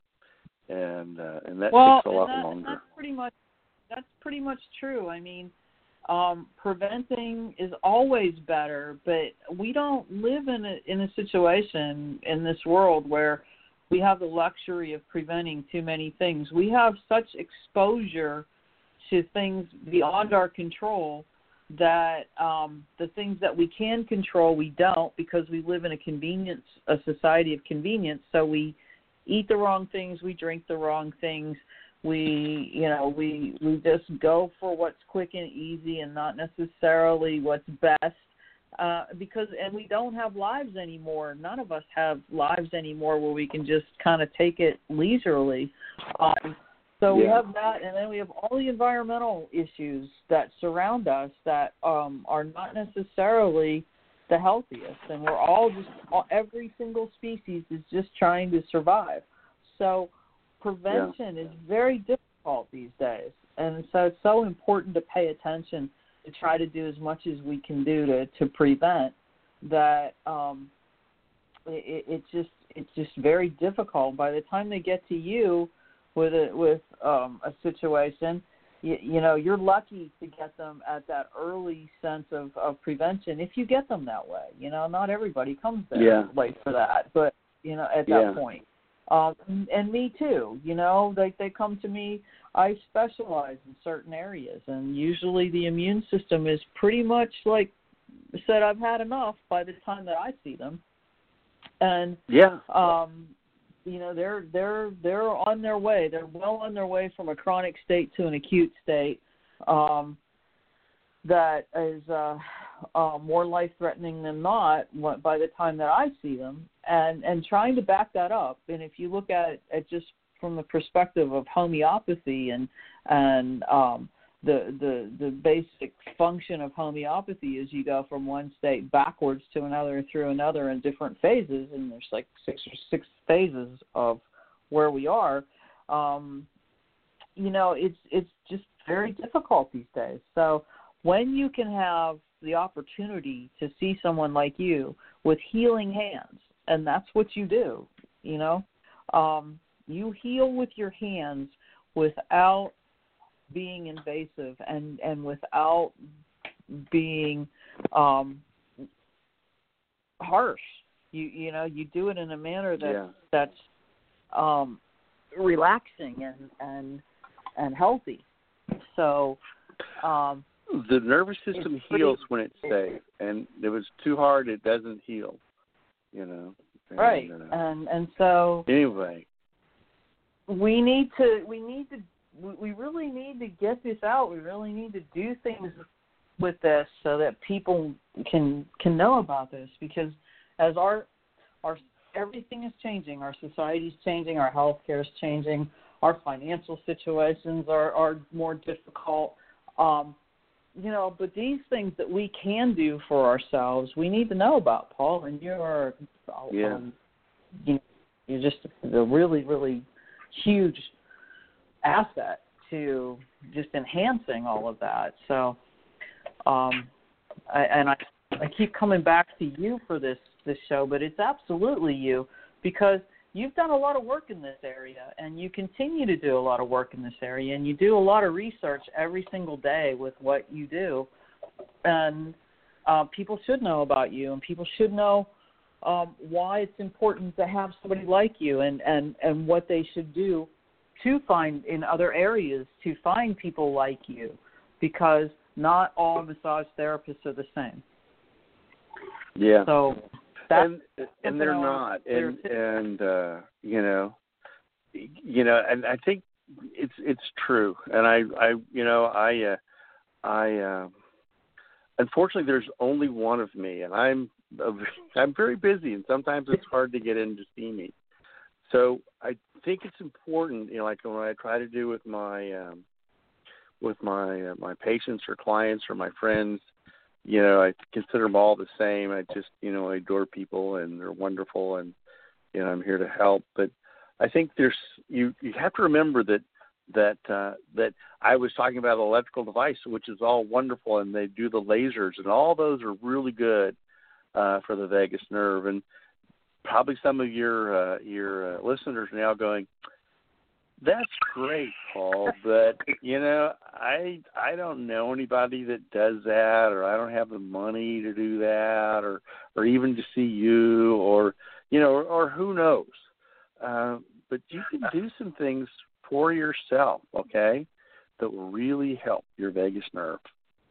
and uh, and that well, takes a lot that, longer. That's pretty much. That's pretty much true. I mean, um, preventing is always better, but we don't live in a, in a situation in this world where we have the luxury of preventing too many things. We have such exposure to things beyond our control that um, the things that we can control, we don't, because we live in a convenience, a society of convenience. So we eat the wrong things, we drink the wrong things. We, you know, we we just go for what's quick and easy and not necessarily what's best, uh, because and we don't have lives anymore. None of us have lives anymore where we can just kind of take it leisurely. Um, so yeah. we have that, and then we have all the environmental issues that surround us that um, are not necessarily the healthiest, and we're all just every single species is just trying to survive. So prevention yeah. is very difficult these days, and so it's so important to pay attention to try to do as much as we can do to, to prevent that. Um, it, it just it's just very difficult. By the time they get to you with a, with um, a situation, you, you know you're lucky to get them at that early sense of, of prevention if you get them that way. You know, not everybody comes there yeah. late for that, but you know at that yeah. point. Um, and me too, you know, they they come to me. I specialize in certain areas, and usually the immune system is pretty much like said, I've had enough by the time that I see them. And yeah, um, you know, they're they're they're on their way. They're well on their way from a chronic state to an acute state um, that is uh, uh, more life-threatening than not by the time that I see them. And and trying to back that up. And if you look at it just from the perspective of homeopathy and and um, the the the basic function of homeopathy is you go from one state backwards to another and through another in different phases, and there's like six or six phases of where we are. Um, you know, it's it's just very difficult these days. So when you can have the opportunity to see someone like you with healing hands, and that's what you do, you know, um, you heal with your hands without being invasive and, and without being um, harsh. You you know, you do it in a manner that yeah. that's um, relaxing and, and and healthy. So um, the nervous system heals when it's safe, and if it's too hard, it doesn't heal. You know. And, right, uh, and and so anyway, we need to we need to. We really need to get this out. We really need to do things with this so that people can can know about this. Because as our our everything is changing, our society is changing, our healthcare is changing, our financial situations are, are more difficult. Um, you know, but these things that we can do for ourselves, we need to know about, Paul. And you're yeah. um, you know, you're just a really really huge asset to just enhancing all of that. So, um, I, and I, I keep coming back to you for this, this show, but it's absolutely you, because you've done a lot of work in this area, and you continue to do a lot of work in this area, and you do a lot of research every single day with what you do. And uh, people should know about you, and people should know um, why it's important to have somebody like you, and, and, and what they should do to find in other areas to find people like you, because not all massage therapists are the same. Yeah. So that's and and they're not, and and uh, you know, you know, and I think it's it's true, and I I you know I uh, I uh, unfortunately there's only one of me, and I'm I'm very busy, and sometimes it's hard to get in to see me. So I think it's important, you know, like when I try to do with my um, with my uh, my patients or clients or my friends, you know, I consider them all the same. I just, you know, I adore people, and they're wonderful, and you know, I'm here to help. But I think there's you you have to remember that that uh, that I was talking about an electrical device, which is all wonderful, and they do the lasers, and all those are really good uh, for the vagus nerve. And probably some of your uh, your uh, listeners are now going, "That's great, Paul, but you know, I I don't know anybody that does that, or I don't have the money to do that, or or even to see you, or you know, or, or who knows." Uh, but you can do some things for yourself, okay, that will really help your vagus nerve.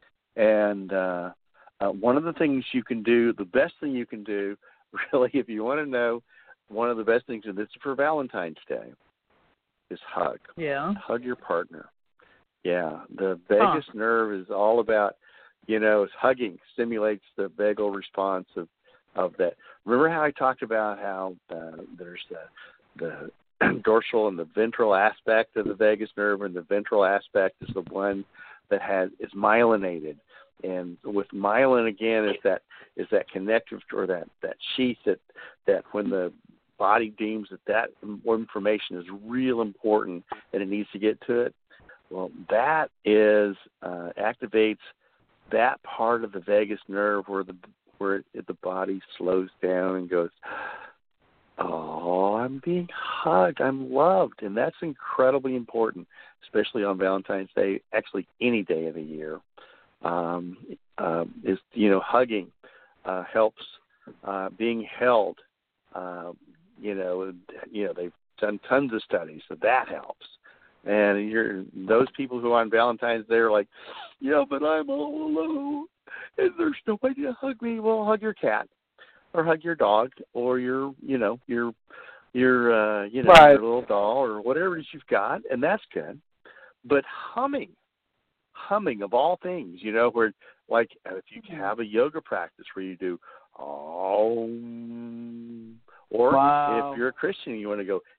And uh, uh, one of the things you can do, the best thing you can do, really, if you want to know, one of the best things, and this is for Valentine's Day, is hug. Yeah. Hug your partner. Yeah. The vagus huh. nerve is all about, you know, hugging stimulates the vagal response of, of that. Remember how I talked about how uh, there's the, the dorsal and the ventral aspect of the vagus nerve, and the ventral aspect is the one that has is myelinated. And with myelin, again, is that is that connective, or that, that sheath that, that when the body deems that that information is real important and it needs to get to it, well, that is uh, activates that part of the vagus nerve where the where it, the body slows down and goes, "Oh, I'm being hugged, I'm loved," and that's incredibly important, especially on Valentine's Day. Actually, any day of the year. Um, uh, is you know hugging uh, helps uh, being held. Uh, you know, you know they've done tons of studies, so that helps. And you're those people who on Valentine's Day are like, yeah, but I'm all alone, and there's nobody to hug me. Well, hug your cat, or hug your dog, or your, you know, your, your, uh, you know, right. your little doll, or whatever it is you've got, and that's good. But humming, humming of all things, you know, where like if you have a yoga practice where you do, oh, or wow. if you're a Christian, you want to go,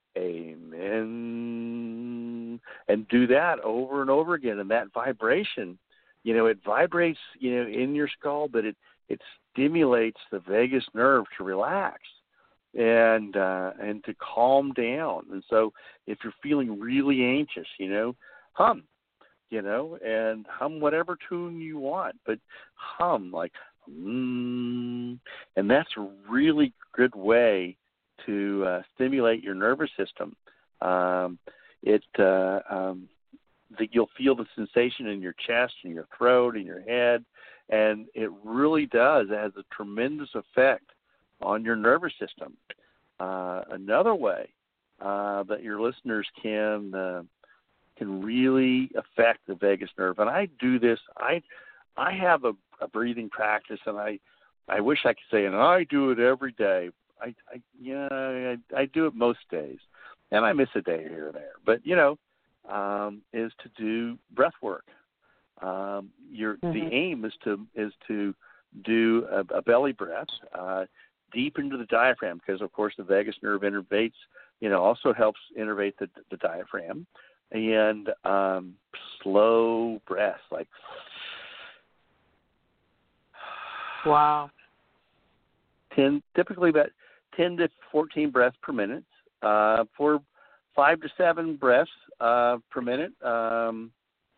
amen, and do that over and over again. And that vibration, you know, it vibrates, you know, in your skull, but it, it stimulates the vagus nerve to relax and uh, and to calm down. And so if you're feeling really anxious, you know, hum, you know, and hum whatever tune you want, but hum like, mm, and that's a really good way to uh, stimulate your nervous system. Um, it uh, um, that you'll feel the sensation in your chest and your throat and your head, and it really does. It has a tremendous effect on your nervous system. Uh, another way uh, that your listeners can uh, can really affect the vagus nerve, and I do this. I I have a, a breathing practice, and I I wish I could say, and I do it every day. I, I yeah, I, I do it most days, and I miss a day here or there. But you know, um, is to do breath work. Um, your mm-hmm. the aim is to is to do a, a belly breath uh, deep into the diaphragm, because of course the vagus nerve innervates. You know, also helps innervate the the diaphragm, and um, slow breaths like. Wow. Ten typically about. ten to fourteen breaths per minute, uh, for five to seven breaths uh, per minute, um,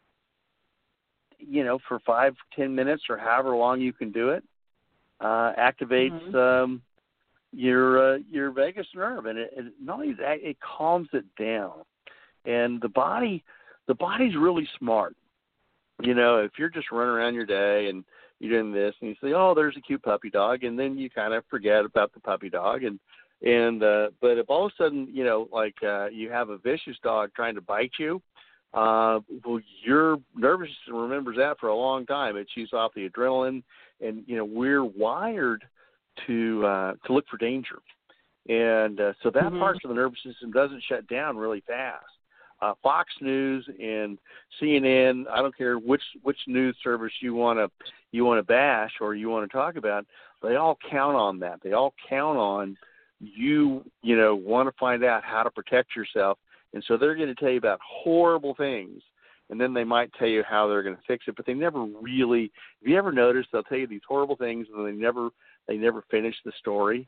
you know, for five, ten minutes or however long you can do it, uh, activates mm-hmm. um, your uh, your vagus nerve, and it, it not only that, it calms it down. And the body, the body's really smart. You know, if you're just running around your day and you're doing this, and you say, "Oh, there's a cute puppy dog," and then you kind of forget about the puppy dog, and and uh, but if all of a sudden, you know, like uh, you have a vicious dog trying to bite you, uh, well, your nervous system remembers that for a long time. It chews off the adrenaline, and you know, we're wired to uh, to look for danger, and uh, so that mm-hmm. part of the nervous system doesn't shut down really fast. Uh, Fox News and C N N, I don't care which which news service you want to you want to bash or you want to talk about, they all count on that. They all count on you, you know, want to find out how to protect yourself, and so they're going to tell you about horrible things, and then they might tell you how they're going to fix it, but they never really. Have you ever noticed they'll tell you these horrible things and they never they never finish the story?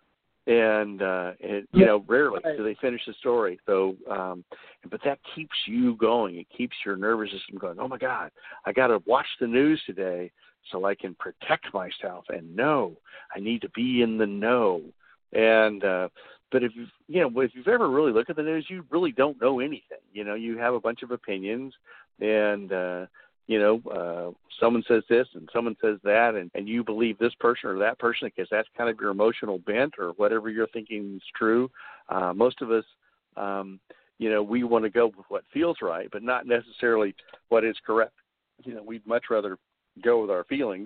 And, uh, and, you know, rarely do they finish the story. So, um, but that keeps you going. It keeps your nervous system going, oh, my God, I got to watch the news today so I can protect myself and know I need to be in the know. And, uh, but if, you've, you know, if you've ever really looked at the news, you really don't know anything. You know, you have a bunch of opinions and, uh, you know, uh, someone says this and someone says that, and, and you believe this person or that person because that's kind of your emotional bent or whatever you're thinking is true. Uh, most of us, um, you know, we want to go with what feels right, but not necessarily what is correct. You know, we'd much rather go with our feelings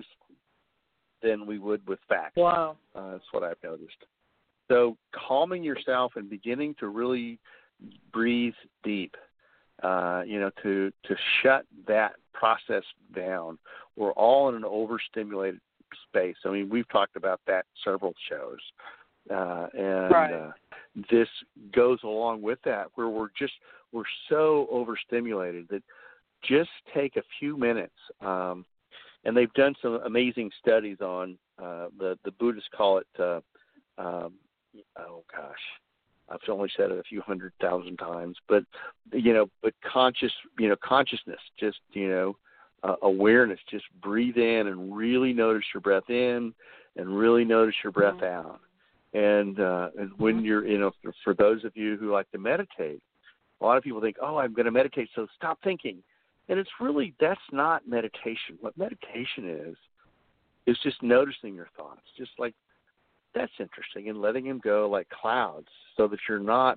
than we would with facts. Wow. Uh, that's what I've noticed. So calming yourself and beginning to really breathe deep, uh, you know, to, to shut that process down. We're all in an overstimulated space. I mean, we've talked about that several shows. Uh, and right. uh, this goes along with that, where we're just, we're so overstimulated that just take a few minutes. Um, and they've done some amazing studies on, uh, the, the Buddhists call it, uh, um, oh gosh, I've only said it a few hundred thousand times, but, you know, but conscious, you know, consciousness, just, you know, uh, awareness, just breathe in and really notice your breath in and really notice your breath mm-hmm. out. And, uh, and when you're, you know, for, for those of you who like to meditate, a lot of people think, oh, I'm going to meditate, so stop thinking. And it's really, that's not meditation. What meditation is, is just noticing your thoughts, just like, that's interesting, and letting them go like clouds so that you're not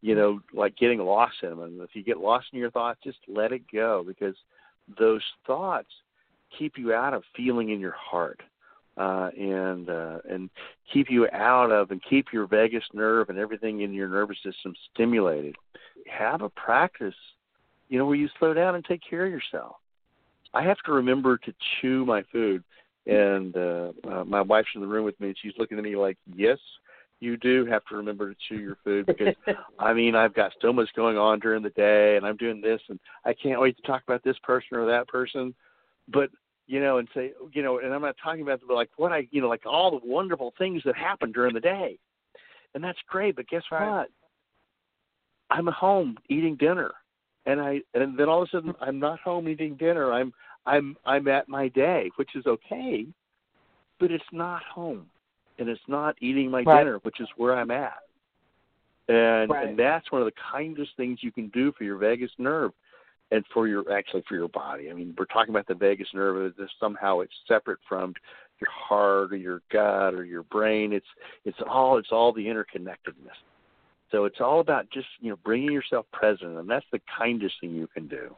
you know, like getting lost in them. And if you get lost in your thoughts, just let it go, because those thoughts keep you out of feeling in your heart, uh, and uh, and keep you out of and keep your vagus nerve and everything in your nervous system stimulated. Have a practice, you know, where you slow down and take care of yourself. I have to remember to chew my food, and uh, uh, my wife's in the room with me, and she's looking at me like, yes, you do have to remember to chew your food, because, I mean, I've got so much going on during the day, and I'm doing this, and I can't wait to talk about this person or that person. But, you know, and say, you know, and I'm not talking about, like, what I, you know, like all the wonderful things that happen during the day. And that's great, but guess Right. what? I'm at home eating dinner. And I and then all of a sudden I'm not home eating dinner. I'm I'm I'm at my day, which is okay, but it's not home, and it's not eating my Right. dinner, which is where I'm at. And Right. and that's one of the kindest things you can do for your vagus nerve, and for your actually for your body. I mean, we're talking about the vagus nerve as if somehow it's separate from your heart or your gut or your brain. It's it's all it's all the interconnectedness. So it's all about just, you know, bringing yourself present, and that's the kindest thing you can do.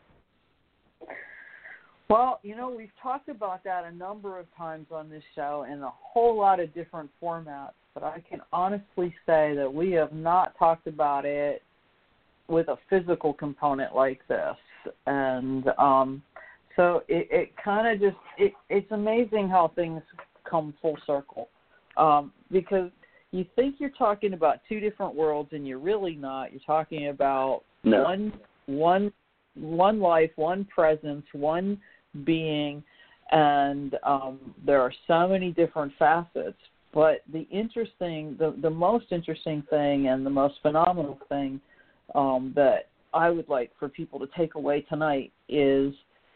Well, you know, we've talked about that a number of times on this show in a whole lot of different formats, but I can honestly say that we have not talked about it with a physical component like this. And um, so it, it kind of just, it, it's amazing how things come full circle, um, because you think you're talking about two different worlds, and you're really not. You're talking about No. one, one, one life, one presence, one being, and um, there are so many different facets. But the interesting, the, the most interesting thing and the most phenomenal thing um, that I would like for people to take away tonight is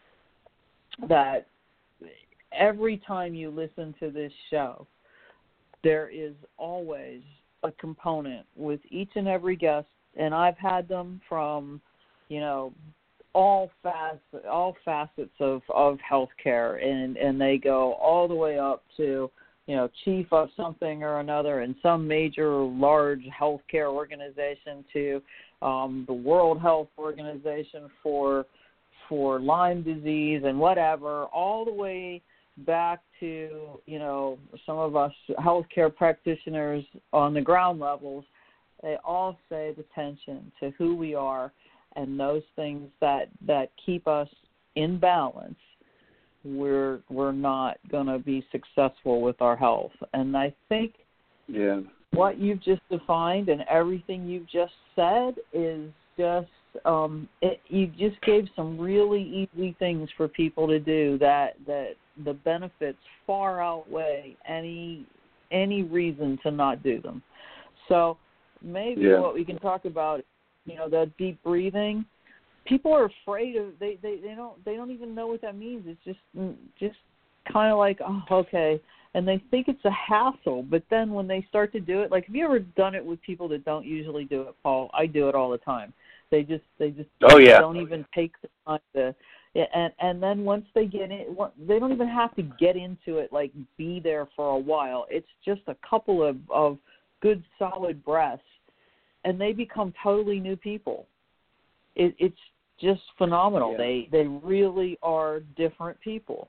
that every time you listen to this show, there is always a component with each and every guest, and I've had them from, you know, all facets, all facets of, of healthcare, and, and they go all the way up to, you know, chief of something or another in some major, large healthcare organization to um, the World Health Organization for for Lyme disease and whatever, all the way back to, you know, some of us healthcare practitioners on the ground levels. They all say the attention to who we are and those things that, that keep us in balance. We're we're not going to be successful with our health. And I think Yeah. what you've just defined and everything you've just said is just, um, it, you just gave some really easy things for people to do that, that the benefits far outweigh any any reason to not do them. So maybe Yeah. what we can talk about, you know, the deep breathing. People are afraid of they, they, they don't they don't even know what that means. It's just just kind of like, oh, okay, and they think it's a hassle. But then when they start to do it, like, have you ever done it with people that don't usually do it, Paul? I do it all the time. They just they just Oh, yeah. don't even take the time to. And and then once they get in, they don't even have to get into it, like be there for a while. It's just a couple of, of good, solid breaths, and they become totally new people. It, it's just phenomenal. Yeah. They they really are different people.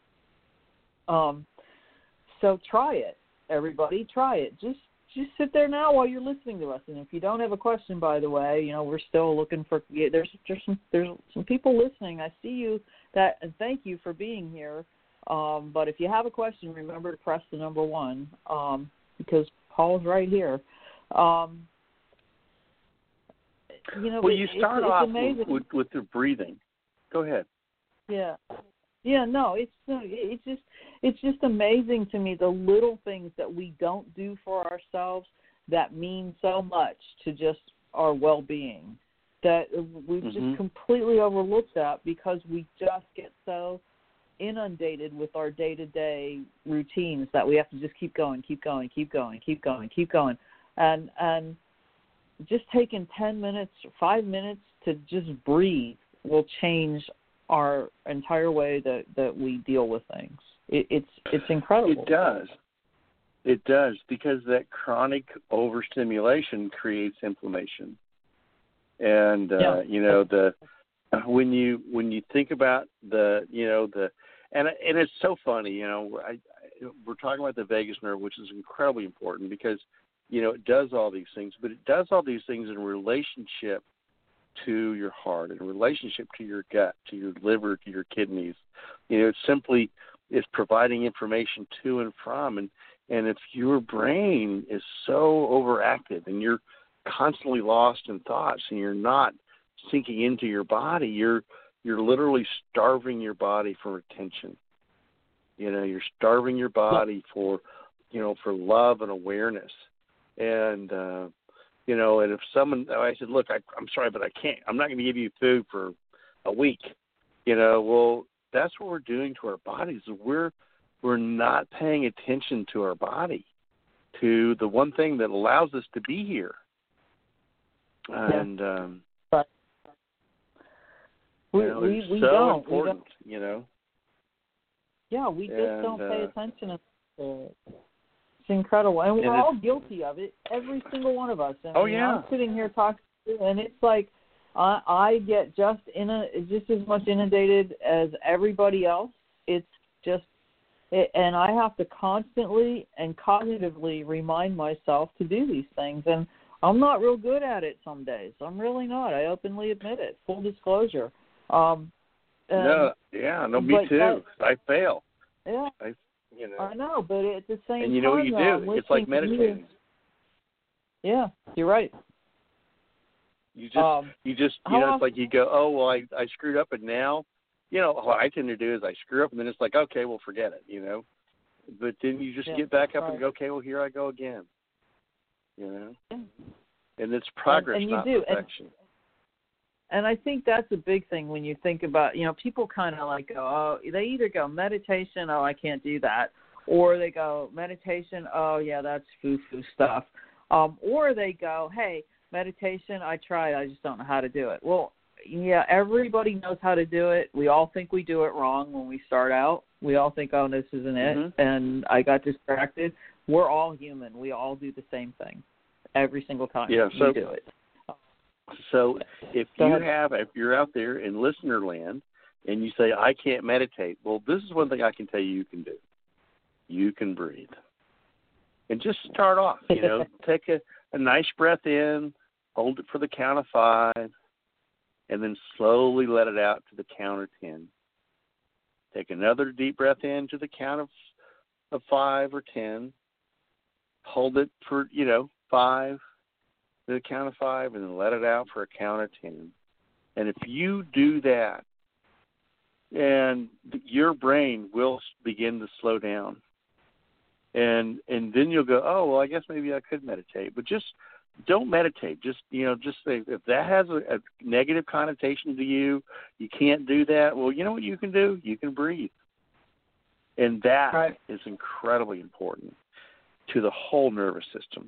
Um, so try it, everybody. Try it. Just just sit there now while you're listening to us. And if you don't have a question, by the way, you know, we're still looking for. Yeah, there's there's some there's some people listening. I see you. That and thank you for being here. Um, but if you have a question, remember to press the number one um, because Paul's right here. Um, you know, Well, you start it's, off it's amazing. with, with, with the breathing. Go ahead. Yeah, yeah. No, it's it's just it's just amazing to me the little things that we don't do for ourselves that mean so much to just our well-being. That we've Mm-hmm. just completely overlooked that because we just get so inundated with our day-to-day routines that we have to just keep going, keep going, keep going, keep going, keep going, and and just taking ten minutes, five minutes to just breathe will change our entire way that, that we deal with things. It, it's it's incredible. It does. It does, because that chronic overstimulation creates inflammation. And uh, Yeah. you know, the when you when you think about the you know the and and it's so funny, you know, I, I we're talking about the vagus nerve, which is incredibly important because you know it does all these things, but it does all these things in relationship to your heart, in relationship to your gut, to your liver, to your kidneys. You know, it simply is providing information to and from, and and if your brain is so overactive and you're constantly lost in thoughts and you're not sinking into your body, you're you're literally starving your body for attention. You know, you're starving your body for, you know, for love and awareness. And, uh, you know, and if someone, I said, look, I, I'm sorry, but I can't, I'm not going to give you food for a week. You know, well, that's what we're doing to our bodies. We're, we're not paying attention to our body, to the one thing that allows us to be here. And, yeah. um, but we, you know, we, it's we so don't. important, we don't. you know. Yeah, we just and, don't pay uh, attention to it. It's incredible. And we're and all guilty of it, every single one of us. I oh, mean, yeah. I'm sitting here talking to you, and it's like I, I get just in a, just as much inundated as everybody else. It's just, it, and I have to constantly and cognitively remind myself to do these things. And I'm not real good at it some days. I'm really not. I openly admit it. Full disclosure. Um, and, no, yeah, no, me too. That, I fail. Yeah. I, you know. I know, but at the same time, and you know what you though, do? It's like listening to you- meditating. Yeah, you're right. You just, Um, you just, you how know, it's often- like you go, oh, well, I, I screwed up, and now, you know, what I tend to do is I screw up, and then it's like, okay, well, forget it, you know. But then you just Yeah, get back up right. and go, okay, well, here I go again, you know. Yeah. And it's progress, and, and you not do. perfection. And, and I think that's a big thing when you think about, you know, people kind of like go, oh, they either go meditation, oh, I can't do that, or they go meditation, oh, yeah, that's foo-foo stuff, um, or they go, hey, meditation, I tried, I just don't know how to do it. Well, yeah, everybody knows how to do it. We all think we do it wrong when we start out. We all think, oh, this isn't it, Mm-hmm. and I got distracted. We're all human. We all do the same thing every single time Yeah, so, we do it. So if Go you ahead. have, if you're out there in listener land and you say, I can't meditate, well, this is one thing I can tell you you can do. You can breathe. And just start off, you know, take a, a nice breath in, hold it for the count of five, and then slowly let it out to the count of ten. Take another deep breath in to the count of, of five or ten. Hold it for, you know, five, to the count of five, and then let it out for a count of ten. And if you do that, and your brain will begin to slow down. And and then you'll go, oh, well, I guess maybe I could meditate. But just don't meditate. Just, you know, just say, if that has a, a negative connotation to you, you can't do that. Well, you know what you can do? You can breathe. And that Right. is incredibly important to the whole nervous system.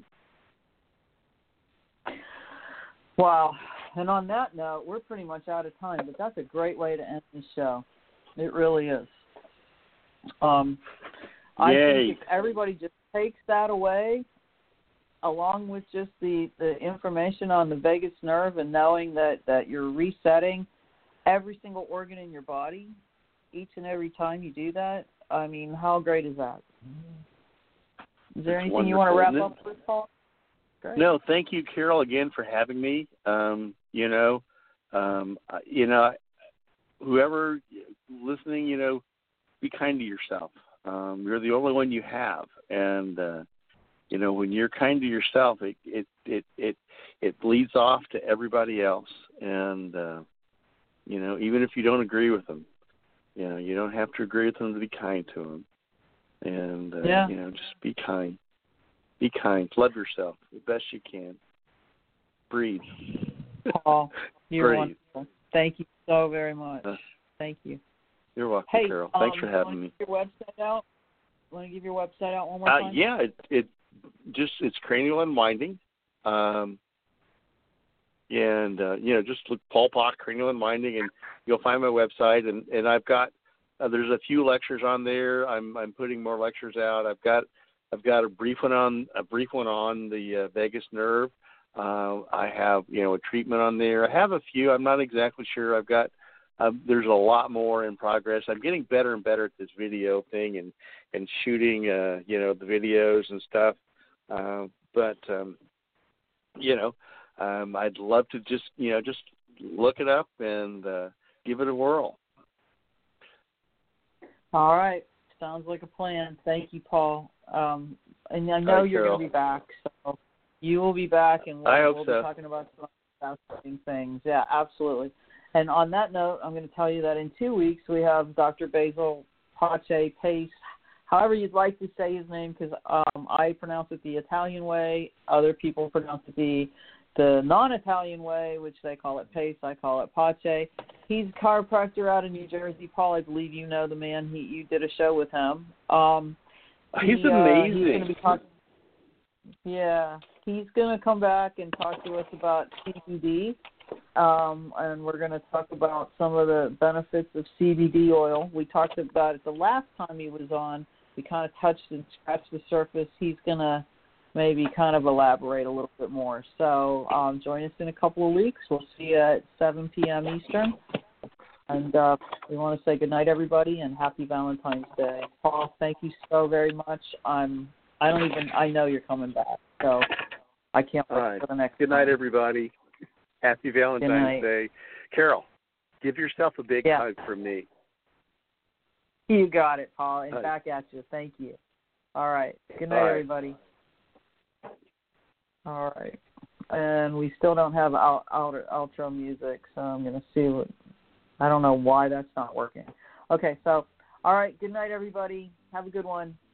Wow. And on that note, we're pretty much out of time, but that's a great way to end the show. It really is. Um, I Yay. think if everybody just takes that away, along with just the, the information on the vagus nerve and knowing that, that you're resetting every single organ in your body each and every time you do that, I mean, how great is that? Is there It's anything you want to wrap wonderful, up with, Paul? Great. No, thank you, Carol, again for having me. Um, you know, um, you know, whoever listening, you know, be kind to yourself. Um, you're the only one you have, and uh, you know, when you're kind to yourself, it it it it, it bleeds off to everybody else. And uh, you know, even if you don't agree with them, you know, you don't have to agree with them to be kind to them. And uh, yeah. you know, just be kind. Be kind. Love yourself the best you can. Breathe. Paul, you're Breathe. wonderful. Thank you so very much. Uh, Thank you. You're welcome, Hey, Carol. um, Thanks for having you me. Give your website out. Want to give your website out one more Uh, time? yeah, it, it just it's cranial unwinding, um, and uh, you know, just look Paul Pock cranial unwinding, and you'll find my website. And, and I've got uh, there's a few lectures on there. I'm I'm putting more lectures out. I've got I've got a brief one on a brief one on the uh, vagus nerve. Uh, I have, you know, a treatment on there. I have a few. I'm not exactly sure. I've got, uh, there's a lot more in progress. I'm getting better and better at this video thing and, and shooting, uh, you know, the videos and stuff. Uh, but, um, you know, um, I'd love to just, you know, just look it up and uh, give it a whirl. All right. Sounds like a plan. Thank you, Paul. Um, and I know All right, you're Carol. going to be back, so you will be back, and we'll, I hope we'll so. be talking about some fascinating things. Yeah, absolutely. And on that note, I'm going to tell you that in two weeks we have Doctor Basil Pache Pace, however you'd like to say his name, because um, I pronounce it the Italian way. Other people pronounce it the the non-Italian way, which they call it Pace. I call it Pache. He's a chiropractor out in New Jersey. Paul, I believe you know the man. He You did a show with him. Um, He's he, uh, amazing. he's going to be talking. Yeah, he's going to come back and talk to us about C B D, um, and we're going to talk about some of the benefits of C B D oil. We talked about it the last time he was on. We kind of touched and scratched the surface. He's going to maybe kind of elaborate a little bit more. So um, join us in a couple of weeks. We'll see you at seven p.m. Eastern. And uh, we want to say good night, everybody, and happy Valentine's Day. Paul, thank you so very much. I'm. I don't even. I know you're coming back, so I can't wait All right. for the next. Good night, time. everybody. Happy Valentine's night. Day. Carol, give yourself a big Yeah. hug from me. You got it, Paul. And All right. back at you. Thank you. All right. Good All night, right. everybody. All right. And we still don't have out, out, outro music, so I'm going to see what. I don't know why that's not working. Okay, so, all right. Good night, everybody. Have a good one.